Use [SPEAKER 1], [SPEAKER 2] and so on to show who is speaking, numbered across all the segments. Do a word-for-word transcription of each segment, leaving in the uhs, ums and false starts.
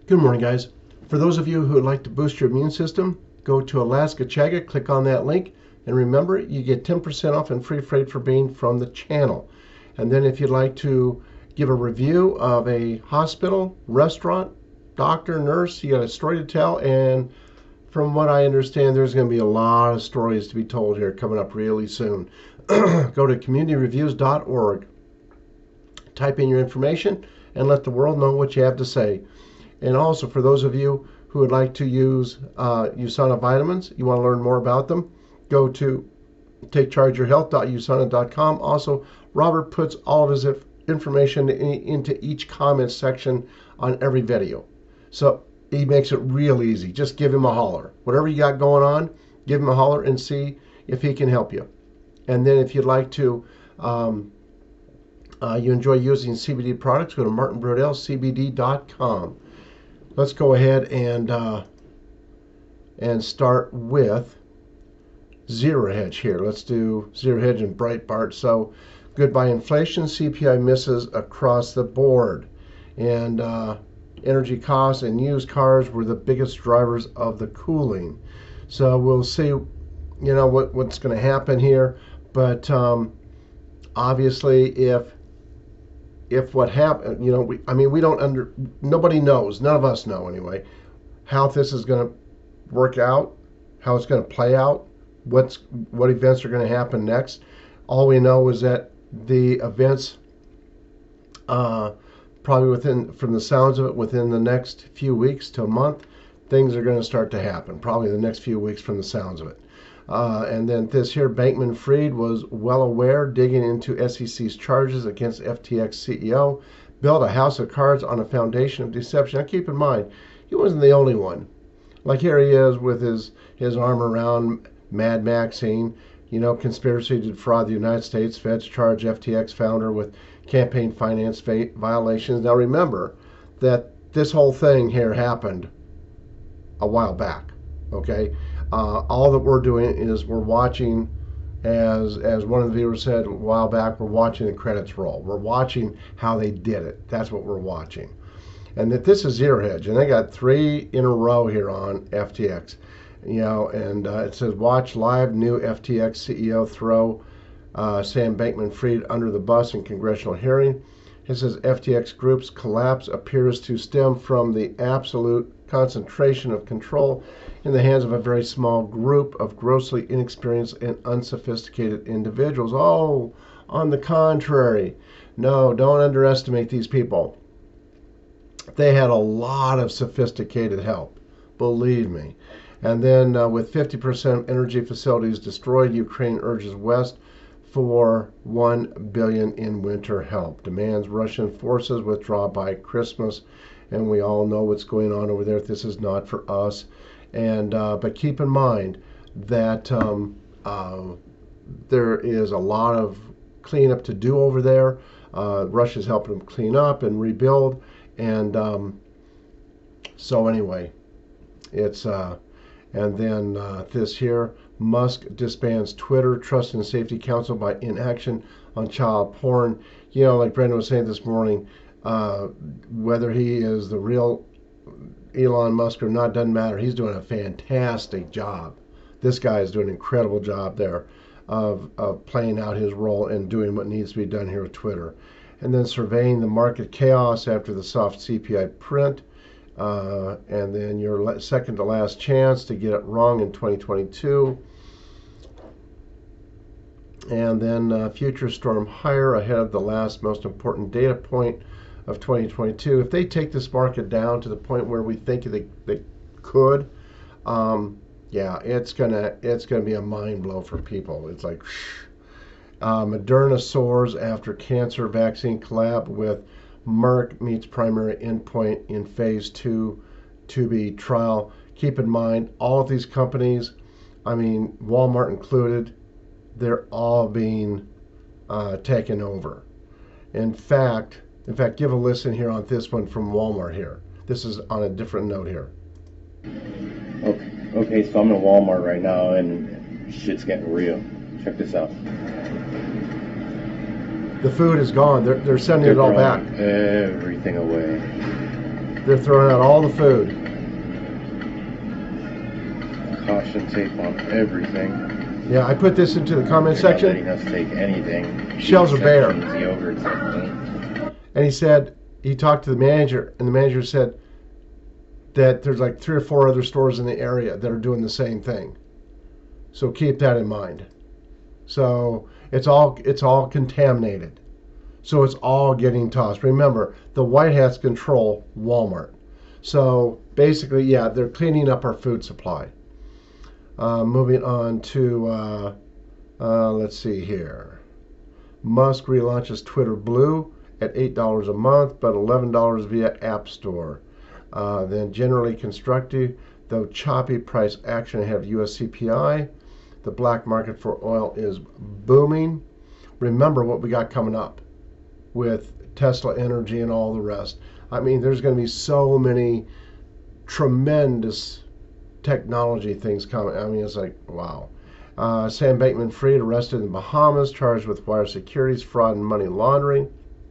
[SPEAKER 1] Good morning, guys. For those of you who would like to boost your immune system, go to Alaska Chaga, click on that link, and remember, you get ten percent off and free freight for being from the channel. And then if you'd like to give a review of a hospital, restaurant, doctor, nurse, you got a story to tell, and from what I understand, there's going to be a lot of stories to be told here coming up really soon. Go to community reviews dot org, type in your information, and let the world know what you have to say. And also, for those of you who would like to use uh, USANA vitamins, you want to learn more about them, go to take charge your health dot usana dot com. Also, Robert puts all of his information in, into each comment section on every video. So he makes it real easy. Just give him a holler. Whatever you got going on, give him a holler and see if he can help you. And then if you'd like to, um, uh, you enjoy using C B D products, go to martin brodell C B D dot com. Let's go ahead and uh, and start with Zero Hedge here. Let's do Zero Hedge and Breitbart. So, goodbye inflation. C P I misses across the board, and uh, energy costs and used cars were the biggest drivers of the cooling. So we'll see, you know, what what's going to happen here. But um, obviously, if if what happened, you know, we, I mean, we don't under, nobody knows, none of us know anyway, how this is going to work out, how it's going to play out, what's what events are going to happen next. All we know is that the events, uh, probably within, from the sounds of it, within the next few weeks to a month, things are going to start to happen. Probably the next few weeks from the sounds of it. Uh, and then this here, Bankman-Fried was well aware, digging into S E C's charges against F T X C E O, built a house of cards on a foundation of deception. Now keep in mind, he wasn't the only one. Like here he is with his, his arm around Mad Maxine, you know, conspiracy to defraud the United States. Feds charge F T X founder with campaign finance violations. Now remember that this whole thing here happened a while back, okay? Uh, all that we're doing is we're watching, as as one of the viewers said a while back, we're watching the credits roll. We're watching how they did it. That's what we're watching. And that this is Zero Hedge, and they got three in a row here on F T X. You know, and uh, it says, watch live new F T X C E O throw uh, Sam Bankman-Fried under the bus in congressional hearing. It says F T X Group's collapse appears to stem from the absolute concentration of control in the hands of a very small group of grossly inexperienced and unsophisticated individuals. Oh, on the contrary, no, don't underestimate these people. They had a lot of sophisticated help, believe me. And then uh, with fifty percent energy facilities destroyed, Ukraine urges West for one billion dollars in winter help. Demands Russian forces withdraw by Christmas. And we all know what's going on over there. This is not for us. And uh, but keep in mind that um, uh, there is a lot of cleanup to do over there. Uh, Russia's helping them clean up and rebuild. And um, so anyway, it's uh, and then uh, this here, Musk disbands Twitter Trust and Safety Council by inaction on child porn. You know, like Brendan was saying this morning, uh, whether he is the real Elon Musk or not, doesn't matter. He's doing a fantastic job. This guy is doing an incredible job there of, of playing out his role and doing what needs to be done here with Twitter. And then surveying the market chaos after the soft C P I print. Uh, and then your second to last chance to get it wrong in twenty twenty-two. And then uh, future storm higher ahead of the last most important data point of twenty twenty-two. If they take this market down to the point where we think they, they could, um, yeah, it's gonna it's gonna be a mind blow for people. It's like, uh, Moderna soars after cancer vaccine collab with Merck meets primary endpoint in phase two to be trial. Keep in mind, all of these companies, I mean, Walmart included, they're all being uh, taken over. In fact, in fact, give a listen here on this one from Walmart here. This is on a different note here.
[SPEAKER 2] Okay, okay, so I'm in Walmart right now and shit's getting real. Check this out.
[SPEAKER 1] The food is gone. They're, they're sending
[SPEAKER 2] They're
[SPEAKER 1] it all back.
[SPEAKER 2] everything away.
[SPEAKER 1] They're throwing out all the food.
[SPEAKER 2] Caution tape on everything.
[SPEAKER 1] Yeah, I put this into the comment
[SPEAKER 2] They're not
[SPEAKER 1] section.
[SPEAKER 2] letting us take anything.
[SPEAKER 1] Shells are bare.
[SPEAKER 2] Exceptions, yogurts, everything.
[SPEAKER 1] And he said, he talked to the manager, and the manager said that there's like three or four other stores in the area that are doing the same thing. So keep that in mind. So it's all it's all contaminated. So it's all getting tossed. Remember, the White Hats control Walmart. So basically, yeah, they're cleaning up our food supply. Uh, moving on to, uh, uh, let's see here. Musk relaunches Twitter Blue at eight dollars a month, but eleven dollars via App Store. Uh, then generally constructive, though choppy price action ahead of U S C P I. The black market for oil is booming. Remember what we got coming up with Tesla Energy and all the rest. I mean, there's going to be so many tremendous technology things coming. I mean, it's like, wow. Uh, Sam Bankman-Fried arrested in the Bahamas, charged with wire securities, fraud, and money laundering.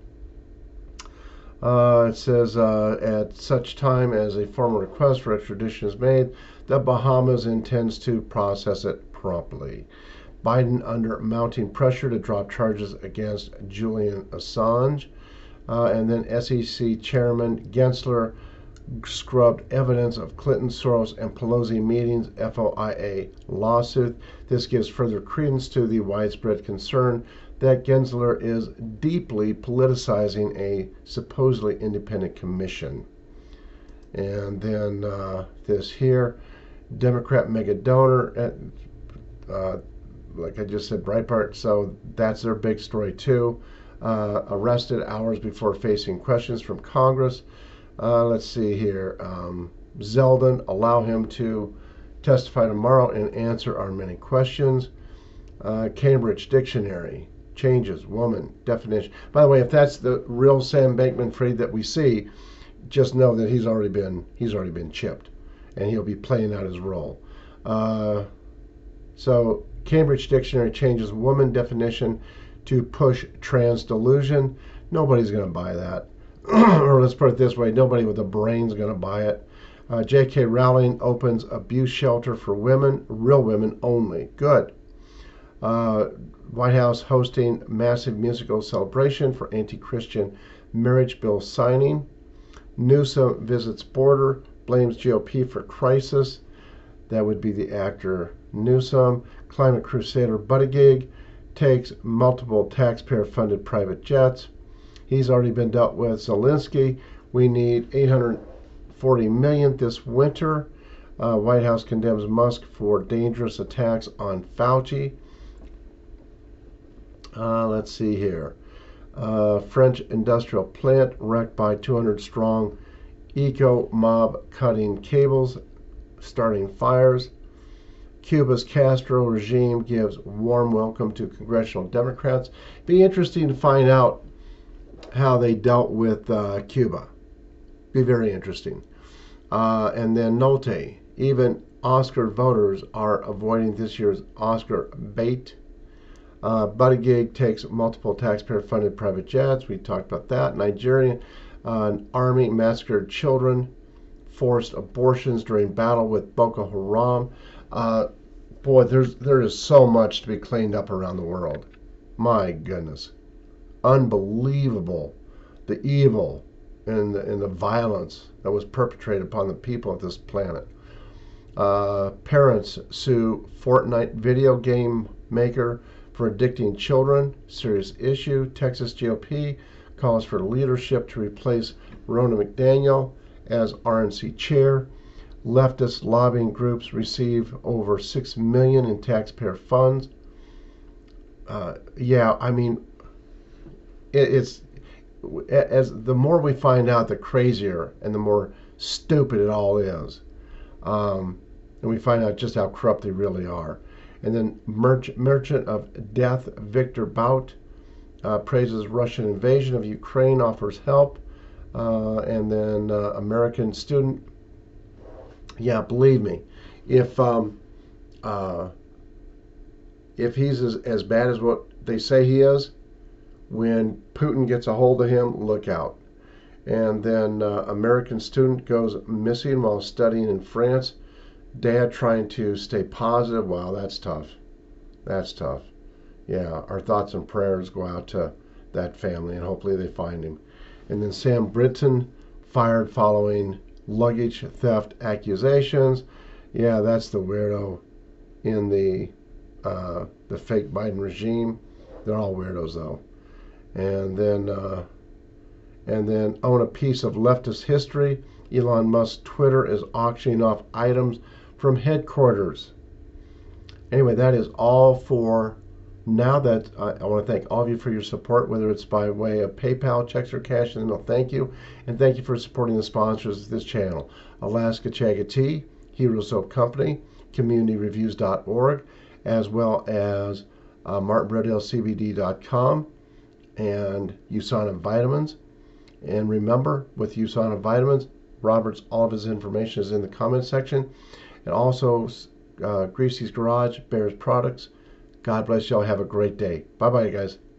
[SPEAKER 1] Uh, it says, uh, at such time as a formal request for extradition is made, the Bahamas intends to process it promptly. Biden under mounting pressure to drop charges against Julian Assange. Uh, and then S E C Chairman Gensler scrubbed evidence of Clinton, Soros, and Pelosi meetings, F O I A lawsuit. This gives further credence to the widespread concern that Gensler is deeply politicizing a supposedly independent commission. And then uh, this here, Democrat mega donor, at, uh, like I just said, Breitbart, so that's their big story too. Uh, arrested hours before facing questions from Congress. Uh, let's see here. Um, Zeldin, allow him to testify tomorrow and answer our many questions. Uh, Cambridge Dictionary changes woman definition. By the way, if that's the real Sam Bankman-Fried that we see, just know that he's already been he's already been chipped, and he'll be playing out his role. Uh, so Cambridge Dictionary changes woman definition to push trans delusion. Nobody's going to buy that. Or let's put it this way, nobody with a brain's going to buy it. Uh, J K Rowling opens abuse shelter for women, real women only. Good. Uh, White House hosting massive musical celebration for anti-Christian marriage bill signing. Newsom visits border, blames G O P for crisis. That would be the actor Newsom. Climate crusader Buttigieg takes multiple taxpayer-funded private jets. He's already been dealt with. Zelensky, we need eight hundred forty million dollars this winter. Uh, White House condemns Musk for dangerous attacks on Fauci. Uh, let's see here. Uh, French industrial plant wrecked by two hundred strong eco mob cutting cables, starting fires. Cuba's Castro regime gives warm welcome to congressional Democrats. Be interesting to find out how they dealt with uh, Cuba. Be very interesting. Uh, and then Nolte, even Oscar voters are avoiding this year's Oscar bait. Uh, Buttigieg takes multiple taxpayer-funded private jets. We talked about that. Nigerian uh, army massacred children, forced abortions during battle with Boko Haram. Uh, boy, there's there is so much to be cleaned up around the world. My goodness. Unbelievable, the evil and the, and the violence that was perpetrated upon the people of this planet. Uh, parents sue Fortnite video game maker for addicting children. Serious issue. Texas G O P calls for leadership to replace Ronna McDaniel as R N C chair. Leftist lobbying groups receive over six million dollars in taxpayer funds. Uh, yeah, I mean, it's as the more we find out, the crazier and the more stupid it all is, um, and we find out just how corrupt they really are. And then merch, merchant of death Victor Bout uh, praises Russian invasion of Ukraine, offers help, uh, and then uh, American student. Yeah, believe me, if um, uh, if he's as, as bad as what they say he is, when Putin gets a hold of him, look out. And then uh, American student goes missing while studying in France. Dad trying to stay positive. Wow, that's tough. That's tough. Yeah, our thoughts and prayers go out to that family, and hopefully they find him. And then Sam Brinton fired following luggage theft accusations. Yeah, that's the weirdo in the uh, the fake Biden regime. They're all weirdos though. And then uh, and then own a piece of leftist history. Elon Musk's Twitter is auctioning off items from headquarters. Anyway, that is all for now. That I, I want to thank all of you for your support, whether it's by way of PayPal, checks, or cash. And I'll thank you, and thank you for supporting the sponsors of this channel: Alaska Chaga Tea, Hero Soap Company, community reviews dot org, as well as uh, martin brodell c b d dot com and USANA Vitamins. And remember, with USANA Vitamins, Robert's all of his information is in the comment section, and also uh, Greasy's Garage, Bears Products. God bless y'all. Have a great day. Bye bye, guys.